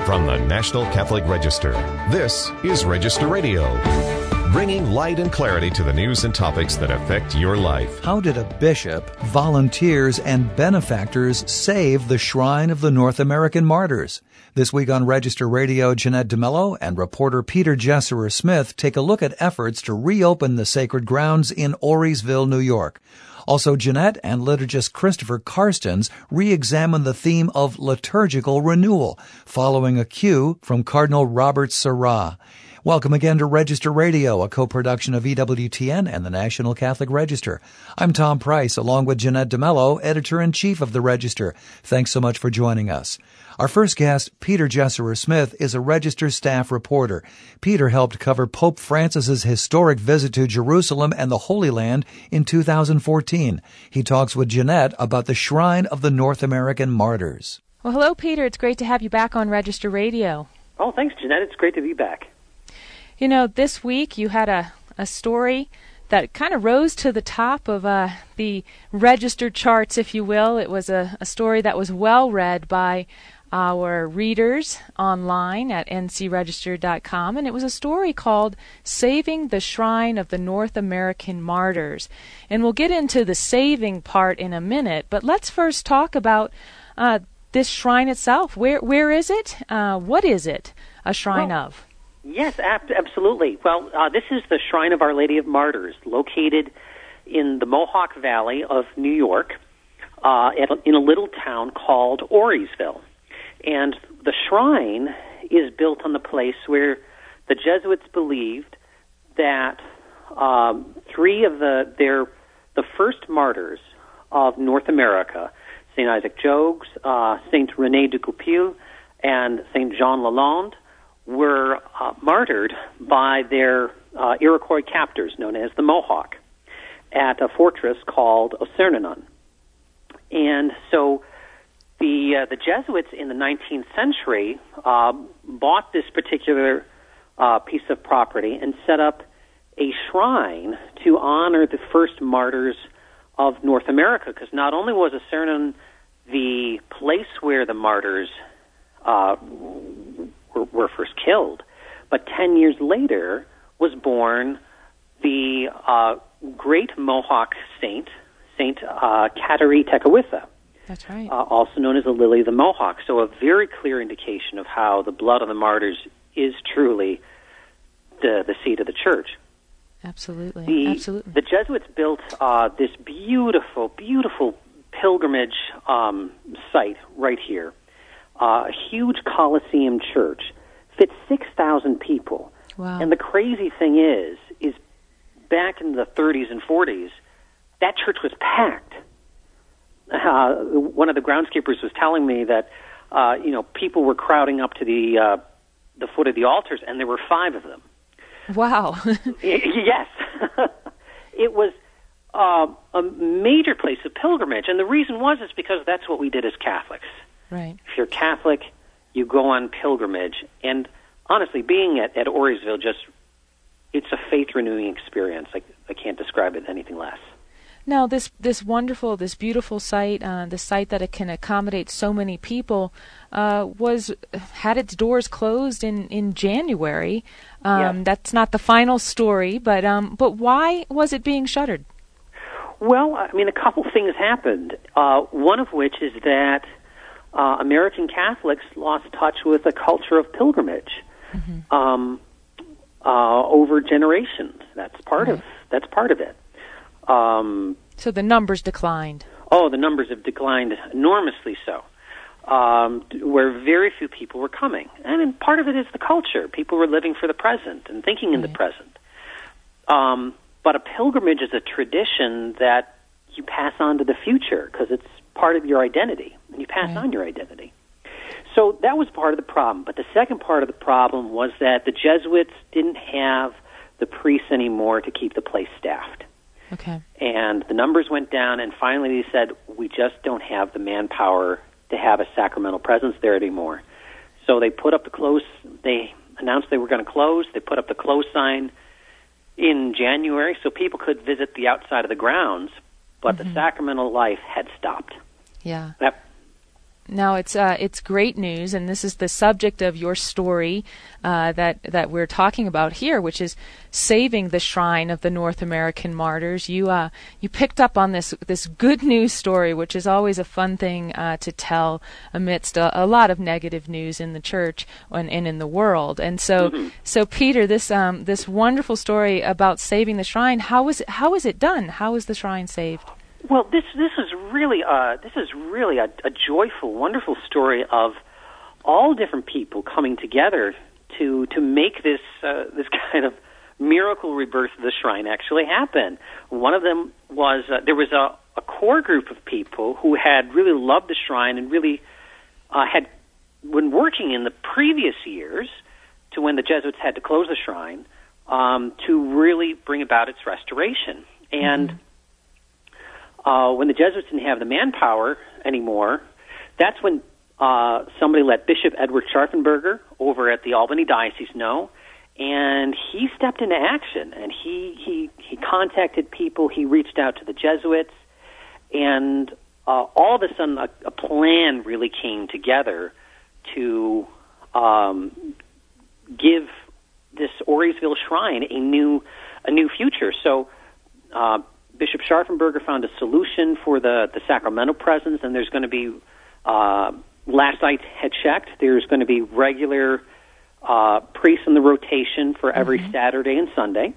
From the National Catholic Register, this is Register Radio, bringing light and clarity to the news and topics that affect your life. How did a bishop, volunteers, and benefactors save the Shrine of the North American Martyrs? This week on Register Radio, Jeanette DeMello and reporter Peter Jesserer Smith take a look at efforts to reopen the sacred grounds in Auriesville, New York. Also, Jeanette and liturgist Christopher Carstens re-examine the theme of liturgical renewal, following a cue from Cardinal Robert Sarah. Welcome again to Register Radio, a co-production of EWTN and the National Catholic Register. I'm Tom Price, along with Jeanette DeMello, editor-in-chief of the Register. Thanks so much for joining us. Our first guest, Peter Jesserer Smith, is a Register staff reporter. Peter helped cover Pope Francis's historic visit to Jerusalem and the Holy Land in 2014. He talks with Jeanette about the Shrine of the North American Martyrs. Well, hello, Peter. It's great to have you back on Register Radio. Oh, thanks, Jeanette. It's great to be back. You know, this week you had a story that kind of rose to the top of the Register charts, if you will. It was a story that was well read by our readers online at ncregister.com, and it was a story called Saving the Shrine of the North American Martyrs. And we'll get into the saving part in a minute, but let's first talk about this shrine itself. Where is it? What is it a shrine of? Yes, absolutely. Well, this is the Shrine of Our Lady of Martyrs, located in the Mohawk Valley of New York, in a little town called Auriesville. And the shrine is built on the place where the Jesuits believed that three of the first martyrs of North America, St. Isaac Jogues, St. René de Goupil, and St. Jean Lalande, were martyred by their Iroquois captors, known as the Mohawk, at a fortress called Ossernenon. And so the Jesuits in the 19th century bought this particular piece of property and set up a shrine to honor the first martyrs of North America, because not only was Ossernenon the place where the martyrs were first killed, but 10 years later was born the great Mohawk saint, Saint Kateri Tekakwitha. That's right. Also known as the Lily of the Mohawk. So a very clear indication of how the blood of the martyrs is truly the seed of the church. Absolutely. Absolutely. The Jesuits built this beautiful, beautiful pilgrimage site right here. A huge Colosseum church, fits 6,000 people. Wow. And the crazy thing is back in the 30s and 40s, that church was packed. One of the groundskeepers was telling me that, people were crowding up to the foot of the altars, and there were 5 of them. Wow. Yes. It was a major place of pilgrimage, and the reason is because that's what we did as Catholics. Right. If you're Catholic, you go on pilgrimage. And honestly, being at Auriesville, it's a faith-renewing experience. I can't describe it anything less. Now, this beautiful site, the site that it can accommodate so many people, had its doors closed in January. Yes. That's not the final story, but why was it being shuttered? Well, a couple things happened. One of which is that American Catholics lost touch with a culture of pilgrimage over generations. That's part of it. So the numbers declined. Oh, the numbers have declined enormously so, where very few people were coming. And part of it is the culture. People were living for the present and thinking in the present. But a pilgrimage is a tradition that you pass on to the future because it's part of your identity, and you pass on your identity. So that was part of the problem. But the second part of the problem was that the Jesuits didn't have the priests anymore to keep the place staffed. Okay. And the numbers went down, and finally they said, we just don't have the manpower to have a sacramental presence there anymore. So they put up they announced they were going to close. They put up the close sign in January so people could visit the outside of the grounds, but the sacramental life had stopped. Yeah. Now it's great news, and this is the subject of your story that we're talking about here, which is saving the shrine of the North American martyrs. You picked up on this good news story, which is always a fun thing to tell amidst a lot of negative news in the church and in the world. And so Peter, this wonderful story about saving the shrine, how is it done? How is the shrine saved? Well, this is really a joyful, wonderful story of all different people coming together to make this kind of miracle rebirth of the shrine actually happen. One of them was there was a core group of people who had really loved the shrine and really had been working in the previous years to when the Jesuits had to close the shrine to really bring about its restoration. And when the Jesuits didn't have the manpower anymore, that's when somebody let Bishop Edward Scharfenberger over at the Albany Diocese know, and he stepped into action, and he contacted people, he reached out to the Jesuits, and all of a sudden a plan really came together to give this Auriesville Shrine a new future. So Bishop Scharfenberger found a solution for the sacramental presence, and there's going to be, last I had checked, there's going to be regular priests in the rotation for every Saturday and Sunday.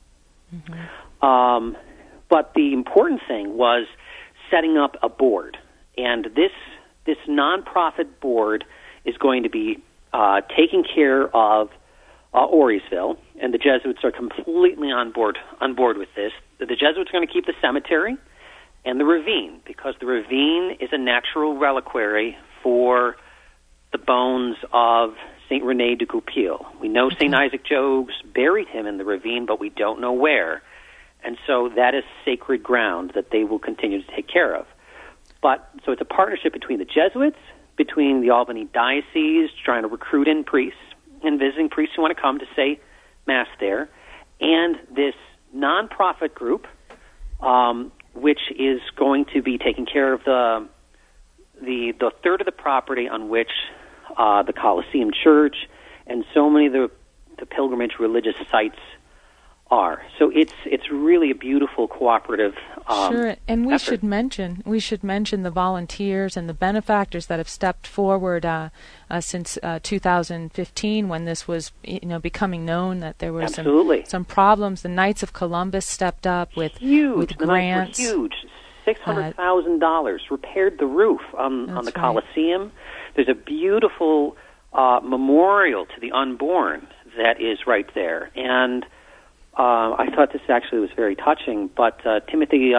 But the important thing was setting up a board, and this nonprofit board is going to be taking care of Auriesville, and the Jesuits are completely on board with this. The Jesuits are going to keep the cemetery and the ravine, because the ravine is a natural reliquary for the bones of St. René de Goupil. We know St. Isaac Jogues buried him in the ravine, but we don't know where. And so that is sacred ground that they will continue to take care of. So it's a partnership between the Jesuits, between the Albany Diocese, trying to recruit in priests and visiting priests who want to come to say Mass there, and this nonprofit group, which is going to be taking care of the third of the property on which the Colosseum Church and so many of the pilgrimage religious sites are. So it's really a beautiful cooperative sure, and we effort. should mention the volunteers and the benefactors that have stepped forward since 2015, when this was becoming known that there were some problems. The Knights of Columbus stepped up with grants. The Knights were huge. $600,000 repaired the roof on the Colosseum. Right. There's a beautiful memorial to the unborn that is right there, and I thought this actually was very touching. But Timothy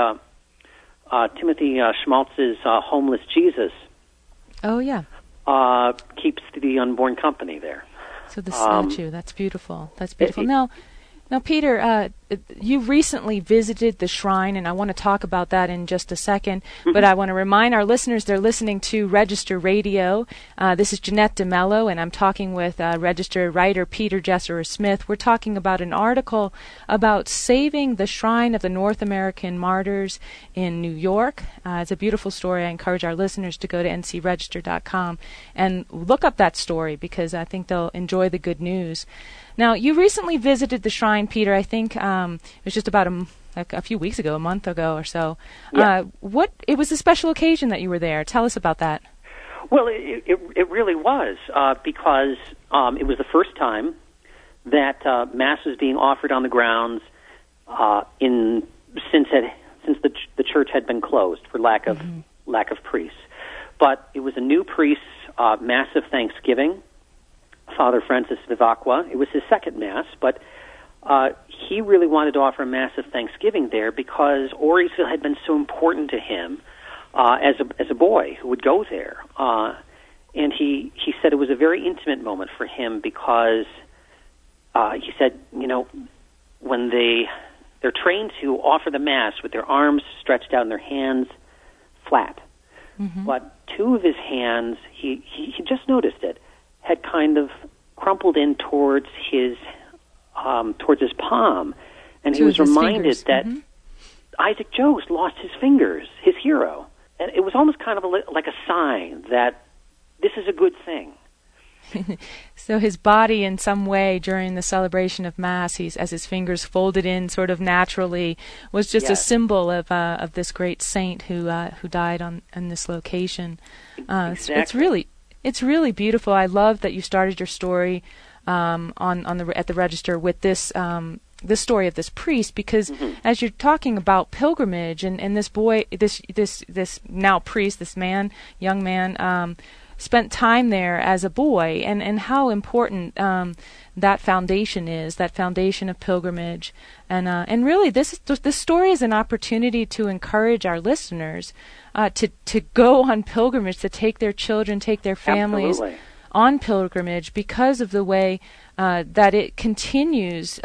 Schmaltz's Homeless Jesus. Oh yeah. Keeps the unborn company there. So the statue, that's beautiful. That's beautiful. Now, Peter, you recently visited the shrine, and I want to talk about that in just a second. But I want to remind our listeners they're listening to Register Radio. This is Jeanette DeMello, and I'm talking with Register writer Peter Jesserer Smith. We're talking about an article about saving the shrine of the North American martyrs in New York. It's a beautiful story. I encourage our listeners to go to ncregister.com and look up that story, because I think they'll enjoy the good news. Now, you recently visited the shrine, Peter. I think it was just about a few weeks ago, a month ago or so. Yeah. It was a special occasion that you were there. Tell us about that. Well, it really was, because it was the first time that Mass was being offered on the grounds since the church had been closed for lack of priests. But it was a new priest's Mass of Thanksgiving, Father Francis Vivacqua. It was his second Mass, but he really wanted to offer a Mass of Thanksgiving there because Auriesville had been so important to him as a boy who would go there. And he said it was a very intimate moment for him because he said, when they're trained to offer the Mass with their arms stretched out and their hands flat. But two of his hands, he just noticed it, had kind of crumpled in towards his palm, and he was reminded that Isaac Jogues lost his fingers, his hero, And it was almost kind of like a sign that this is a good thing. So his body, in some way, during the celebration of Mass, as his fingers folded in sort of naturally, was just a symbol of this great saint who died on this location. Exactly. It's really beautiful. I love that you started your story at the Register with this story of this priest, because as you're talking about pilgrimage and this boy, this now priest, this young man. Spent time there as a boy, and how important that foundation is, that foundation of pilgrimage, and really this story is an opportunity to encourage our listeners to go on pilgrimage, to take their children, take their families on pilgrimage, because of the way that it continues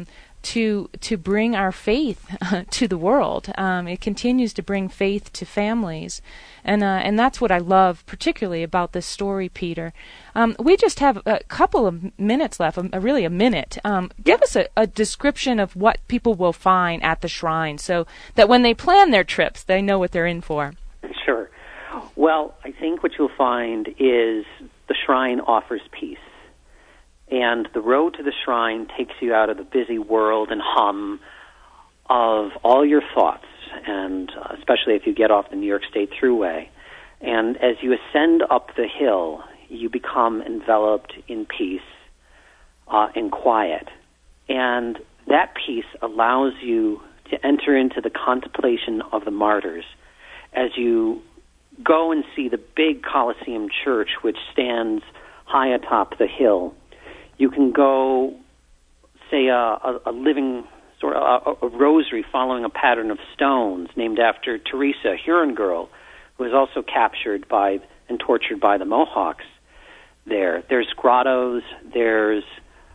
to bring our faith to the world. It continues to bring faith to families, and that's what I love particularly about this story, Peter. We just have a couple of minutes left, really a minute. Give us a description of what people will find at the shrine, so that when they plan their trips, they know what they're in for. Sure. Well, I think what you'll find is the shrine offers peace. And the road to the shrine takes you out of the busy world and hum of all your thoughts, and especially if you get off the New York State Thruway. And as you ascend up the hill, you become enveloped in peace and quiet. And that peace allows you to enter into the contemplation of the martyrs as you go and see the big Colosseum Church, which stands high atop the hill. You can go, say, a living sort of a rosary following a pattern of stones named after Teresa, a Huron girl, who was also captured and tortured by the Mohawks. There's grottos. There's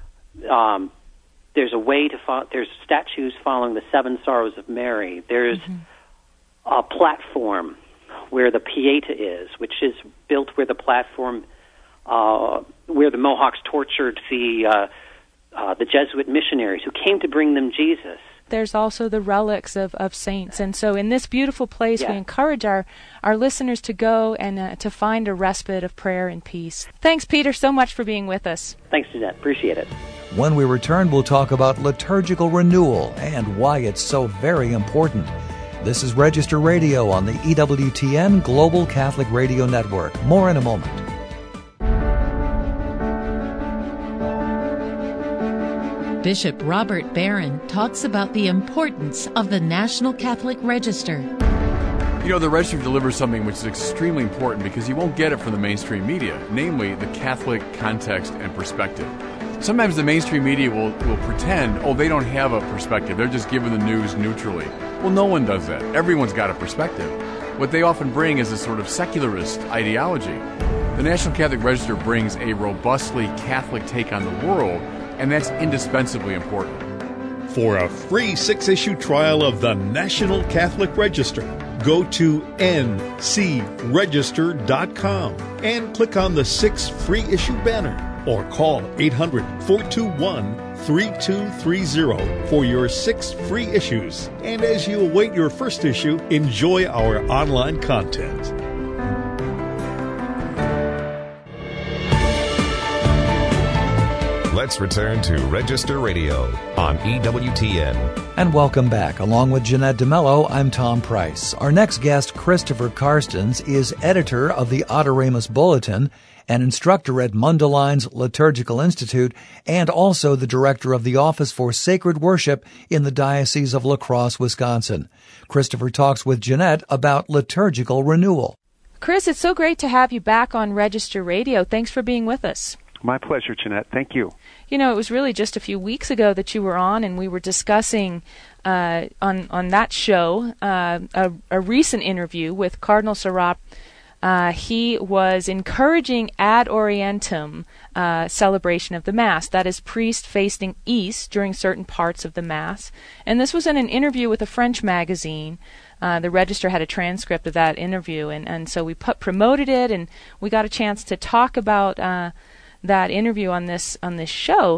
a way to there's statues following the Seven Sorrows of Mary. There's a platform where the Pieta is, which is built where the platform. Where the Mohawks tortured the Jesuit missionaries who came to bring them Jesus. There's also the relics of saints. And so in this beautiful place, we encourage our listeners to go and to find a respite of prayer and peace. Thanks, Peter, so much for being with us. Thanks, Jeanette. Appreciate it. When we return, we'll talk about liturgical renewal and why it's so very important. This is Register Radio on the EWTN Global Catholic Radio Network. More in a moment. Bishop Robert Barron talks about the importance of the National Catholic Register. You know, the Register delivers something which is extremely important because you won't get it from the mainstream media, namely the Catholic context and perspective. Sometimes the mainstream media will pretend, they don't have a perspective. They're just giving the news neutrally. Well, no one does that. Everyone's got a perspective. What they often bring is a sort of secularist ideology. The National Catholic Register brings a robustly Catholic take on the world, and that's indispensably important. For a free 6-issue trial of the National Catholic Register, go to ncregister.com and click on the 6 free issue banner or call 800-421-3230 for your 6 free issues. And as you await your first issue, enjoy our online content. Let's return to Register Radio on EWTN. And welcome back. Along with Jeanette DeMello, I'm Tom Price. Our next guest, Christopher Carstens, is editor of the Adoremus Bulletin, an instructor at Mundeleins Liturgical Institute, and also the director of the Office for Sacred Worship in the Diocese of La Crosse, Wisconsin. Christopher talks with Jeanette about liturgical renewal. Chris, it's so great to have you back on Register Radio. Thanks for being with us. My pleasure, Jeanette. Thank you. You know, it was really just a few weeks ago that you were on, and we were discussing on that show a recent interview with Cardinal Sarah. He was encouraging Ad Orientem celebration of the Mass, that is, priest facing east during certain parts of the Mass. And this was in an interview with a French magazine. The Register had a transcript of that interview, and so we promoted it, and we got a chance to talk about that interview on this show.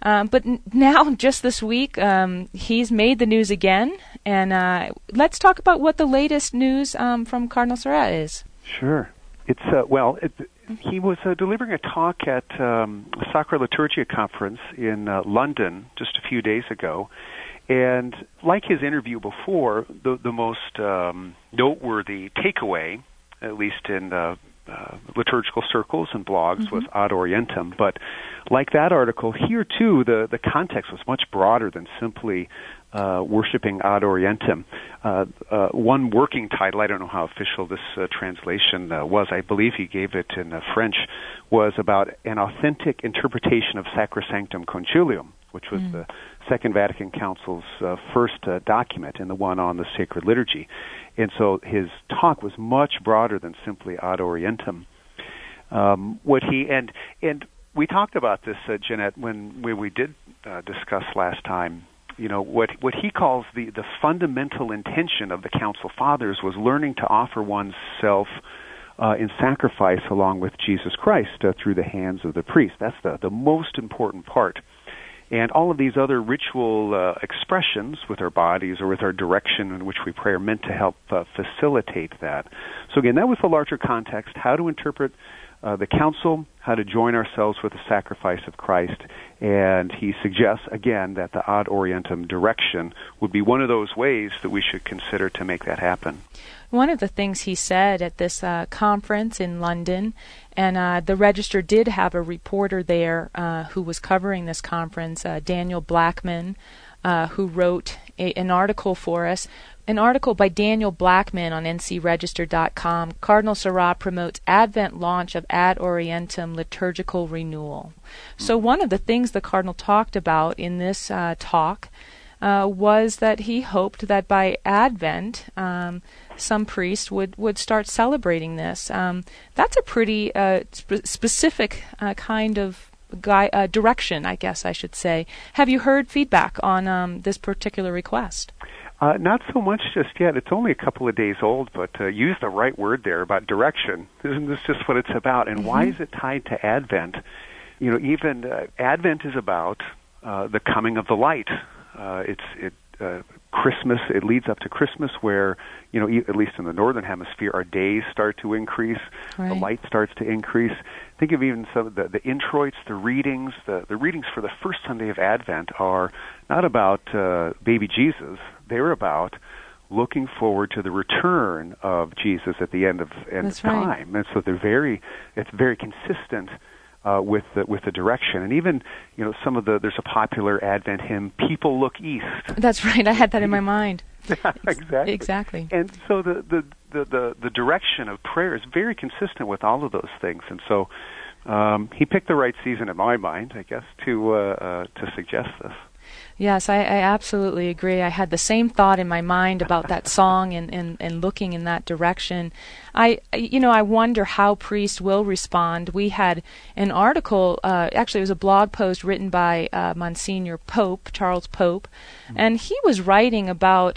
But now, just this week, he's made the news again. And let's talk about what the latest news from Cardinal Sarah is. Sure. It's he was delivering a talk at a Sacra Liturgia conference in London just a few days ago. And like his interview before, the most noteworthy takeaway, at least in liturgical circles and blogs, was Ad Orientem. But like that article, here too, the context was much broader than simply worshiping Ad Orientem. One working title, I don't know how official this translation was, I believe he gave it in French, was about an authentic interpretation of Sacrosanctum Concilium, which was the Second Vatican Council's first document, and the one on the sacred liturgy. And so his talk was much broader than simply Ad Orientem. And we talked about this, Jeanette, when we did discuss last time. You know, what he calls the fundamental intention of the Council Fathers was learning to offer oneself in sacrifice along with Jesus Christ through the hands of the priest. That's the most important part. And all of these other ritual expressions with our bodies or with our direction in which we pray are meant to help facilitate that. So again, that was the larger context, how to interpret the council, how to join ourselves with the sacrifice of Christ. And he suggests, again, that the Ad Orientem direction would be one of those ways that we should consider to make that happen. One of the things he said at this conference in London, and the Register did have a reporter there who was covering this conference, Daniel Blackman, who wrote an article for us. An article by Daniel Blackman on ncregister.com. Cardinal Sarah promotes Advent launch of Ad Orientem liturgical renewal. So one of the things the Cardinal talked about in this talk was that he hoped that by Advent some priest would start celebrating this. That's a pretty specific kind of direction, I guess I should say. Have you heard feedback on this particular request? Not so much just yet. It's only a couple of days old, but use the right word there about direction. Isn't this just what it's about? And why is it tied to Advent? You know, even Advent is about the coming of the light. Christmas, it leads up to Christmas where, you know, at least in the northern hemisphere, our days start to increase, the light starts to increase. Think of even some of the introits, the readings. The readings for the first Sunday of Advent are not about baby Jesus. They're about looking forward to the return of Jesus at the end of time. And so it's very consistent with the direction. And even, you know, there's a popular Advent hymn, People Look East. That's right. I had that in my mind. Exactly. And so the direction of prayer is very consistent with all of those things. And so he picked the right season in my mind, I guess, to suggest this. Yes, I absolutely agree. I had the same thought in my mind about that song and looking in that direction. I wonder how priests will respond. We had an article, actually it was a blog post written by Monsignor Pope, Charles Pope, and he was writing about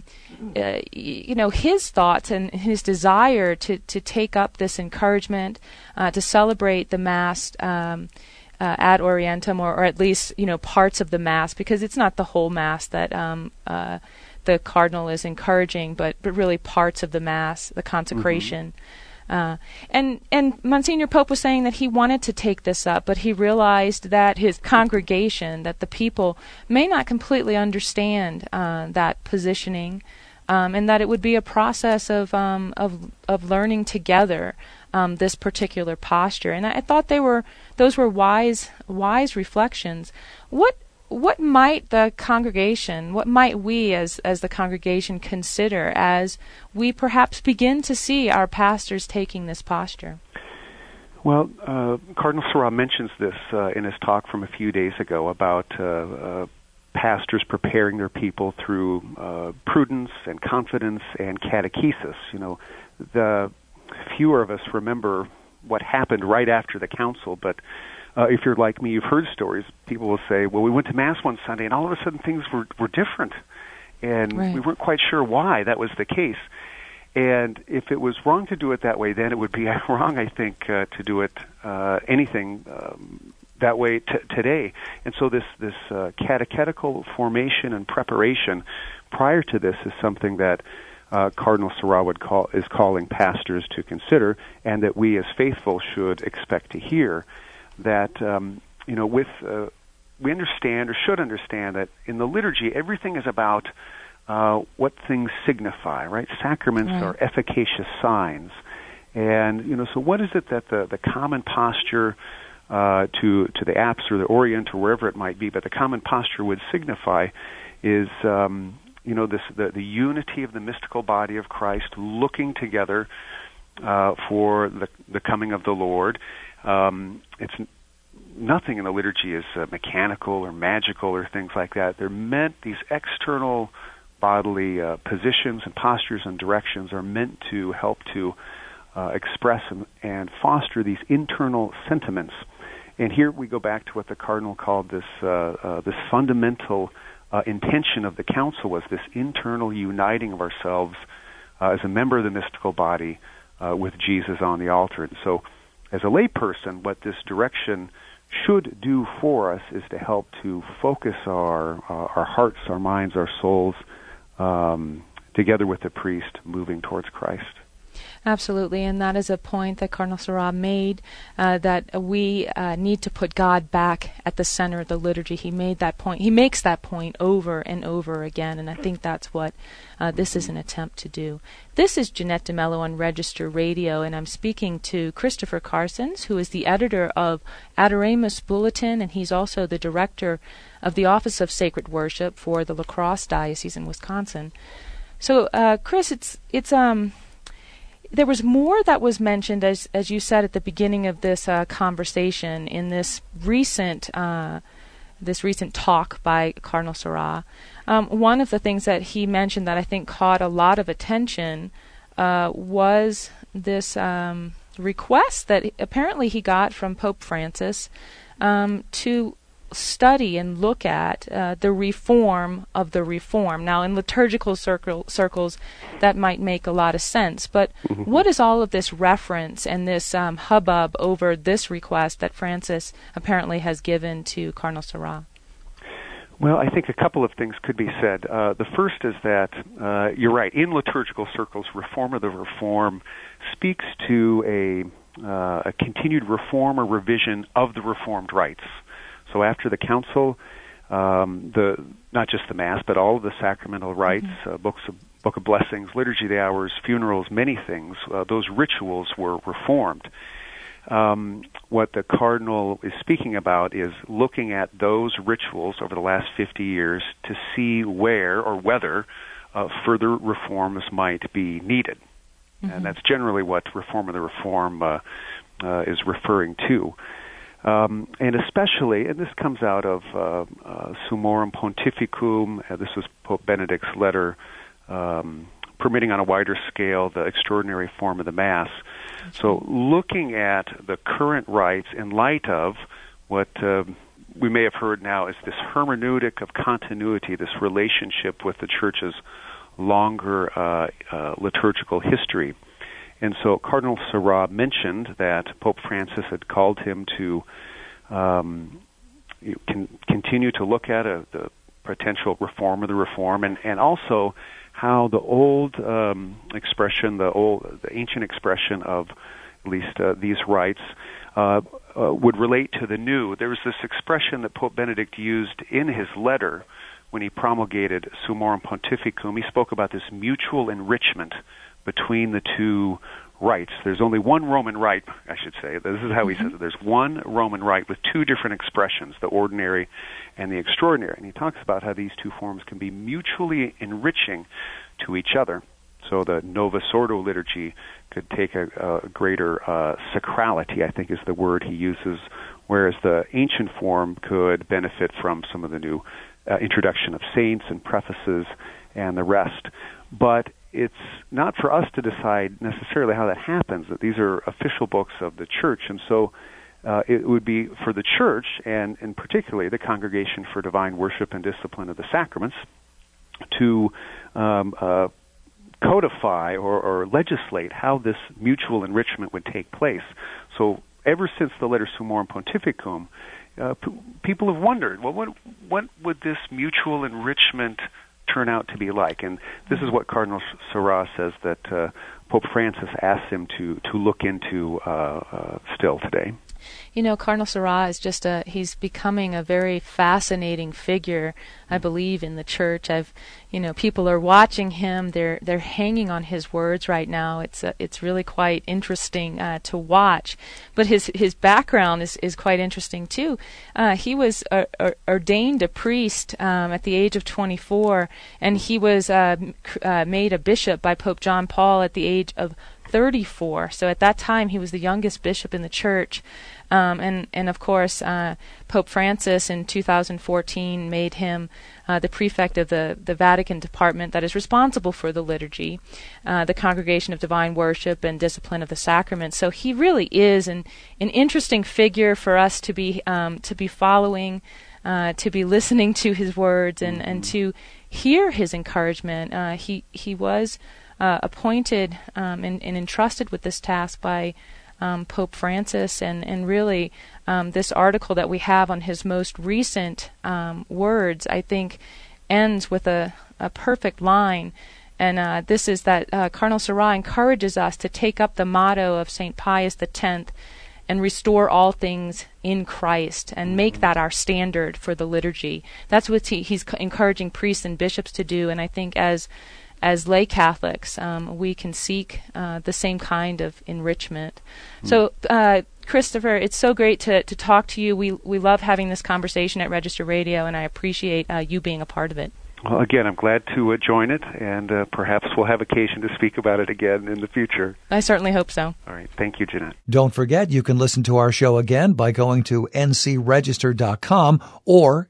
his thoughts and his desire to take up this encouragement, to celebrate the Mass Ad Orientem, or at least, you know, parts of the Mass, because it's not the whole Mass that the Cardinal is encouraging, but really parts of the Mass, the consecration. And Monsignor Pope was saying that he wanted to take this up, but he realized that his congregation, that the people may not completely understand that positioning, and that it would be a process of learning together this particular posture. And I thought those were wise reflections. What might the congregation, what might we as the congregation consider as we perhaps begin to see our pastors taking this posture? Well, Cardinal Sarah mentions this in his talk from a few days ago about pastors preparing their people through prudence and confidence and catechesis. You know, the fewer of us remember what happened right after the council, but if you're like me, you've heard stories. People will say, well, we went to Mass one Sunday, and all of a sudden things were different, and we weren't quite sure why that was the case. And if it was wrong to do it that way, then it would be wrong, I think, to do it anything that way today. And so this catechetical formation and preparation prior to this is something that Cardinal Sarah is calling pastors to consider, and that we as faithful should expect to hear. That we understand or should understand that in the liturgy everything is about what things signify, right? Sacraments are efficacious signs, and so what is it that the common posture to the apse or the orient or wherever it might be, but the common posture would signify is the unity of the mystical body of Christ, looking together for the coming of the Lord. It's nothing in the liturgy is mechanical or magical or things like that. They're meant, these external bodily positions and postures and directions are meant to help to express and foster these internal sentiments. And here we go back to what the Cardinal called this fundamental intention of the Council, was this internal uniting of ourselves as a member of the mystical body with Jesus on the altar. And so as a layperson, what this direction should do for us is to help to focus our hearts, our minds, our souls together with the priest moving towards Christ. Absolutely, and that is a point that Cardinal Sarah made, that we need to put God back at the center of the liturgy. He made that point. He makes that point over and over again, and I think that's what this is an attempt to do. This is Jeanette DeMello on Register Radio, and I'm speaking to Christopher Carsons, who is the editor of Adoremus Bulletin, and he's also the director of the Office of Sacred Worship for the La Crosse Diocese in Wisconsin. So, Chris, it's there was more that was mentioned, as you said at the beginning of this conversation, in this recent talk by Cardinal Sarah. One of the things that he mentioned that I think caught a lot of attention was this request that apparently he got from Pope Francis to study and look at the reform of the reform. Now, in liturgical circles, that might make a lot of sense, but what is all of this reference and this hubbub over this request that Francis apparently has given to Cardinal Sarah? Well, I think a couple of things could be said. The first is that, you're right, in liturgical circles, reform of the reform speaks to a continued reform or revision of the Reformed rites. So after the Council, not just the Mass, but all of the sacramental rites, Book of Blessings, Liturgy of the Hours, funerals, many things, those rituals were reformed. What the Cardinal is speaking about is looking at those rituals over the last 50 years to see where or whether further reforms might be needed. And that's generally what reform of the reform is referring to. And especially, and this comes out of Summorum Pontificum, this was Pope Benedict's letter permitting on a wider scale the extraordinary form of the Mass. So looking at the current rites in light of what we may have heard now is this hermeneutic of continuity, this relationship with the Church's longer liturgical history. And so Cardinal Sarah mentioned that Pope Francis had called him to continue to look at the potential reform of the reform, and also how the old expression, the ancient expression of at least these rites would relate to the new. There was this expression that Pope Benedict used in his letter when he promulgated Summorum Pontificum. He spoke about this mutual enrichment between the two rites. There's only one Roman rite, I should say. This is how he says it. There's one Roman rite with two different expressions, the ordinary and the extraordinary. And he talks about how these two forms can be mutually enriching to each other. So the Novus Ordo liturgy could take a greater sacrality, I think is the word he uses, whereas the ancient form could benefit from some of the new introduction of saints and prefaces and the rest. But it's not for us to decide necessarily how that happens, that these are official books of the Church. And so it would be for the Church, and particularly the Congregation for Divine Worship and Discipline of the Sacraments, to codify or legislate how this mutual enrichment would take place. So ever since the letter Summorum Pontificum, people have wondered, well, what would this mutual enrichment turn out to be like? And this is what Cardinal Sarah says that Pope Francis asked him to look into still today. You know, Cardinal Sarah is he's becoming a very fascinating figure, I believe, in the church. People are watching him. They're hanging on his words right now. It's really quite interesting to watch. But his background is quite interesting too. He was ordained a priest at the age of 24, and he was made a bishop by Pope John Paul at the age of 34. So at that time, he was the youngest bishop in the church. And of course, Pope Francis in 2014 made him the prefect of the Vatican department that is responsible for the liturgy, the Congregation of Divine Worship, and discipline of the sacraments. So he really is an interesting figure for us to be following, to be listening to his words, and to hear his encouragement. He was appointed and entrusted with this task by Pope Francis, and really this article that we have on his most recent words, I think, ends with a perfect line, and this is that Cardinal Sarah encourages us to take up the motto of St. Pius X and restore all things in Christ, and make that our standard for the liturgy. That's what he's encouraging priests and bishops to do, and I think as lay Catholics, we can seek the same kind of enrichment. So, Christopher, it's so great to talk to you. We love having this conversation at Register Radio, and I appreciate you being a part of it. Well, again, I'm glad to join it, and perhaps we'll have occasion to speak about it again in the future. I certainly hope so. All right. Thank you, Jeanette. Don't forget, you can listen to our show again by going to ncregister.com or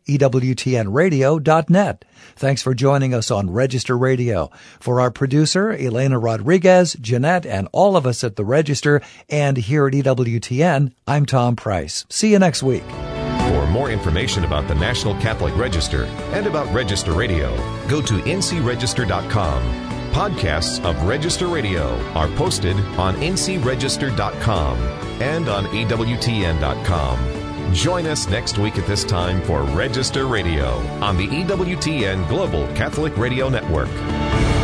EWTNradio.net. Thanks for joining us on Register Radio. For our producer, Elena Rodriguez, Jeanette, and all of us at the Register and here at EWTN, I'm Tom Price. See you next week. For more information about the National Catholic Register and about Register Radio, go to ncregister.com. Podcasts of Register Radio are posted on ncregister.com and on EWTN.com. Join us next week at this time for Register Radio on the EWTN Global Catholic Radio Network.